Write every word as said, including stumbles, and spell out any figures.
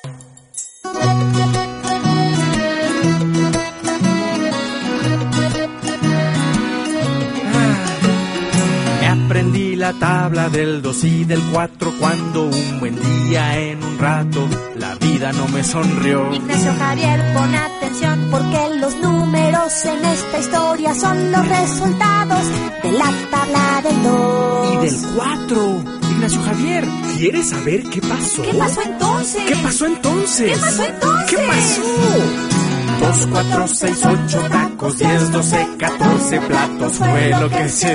Aprendí la tabla del dos y del cuatro cuando un buen día en un rato la vida no me sonrió. Ignacio Javier, pon atención porque los números en esta historia son los resultados de la tabla del dos. Y del cuatro. Ignacio Javier, ¿quieres saber qué pasó? ¿Qué pasó entonces? ¿Qué pasó entonces? ¿Qué pasó entonces? ¿Qué pasó? Dos, cuatro, seis, ocho tacos, diez, doce, catorce platos fue lo que se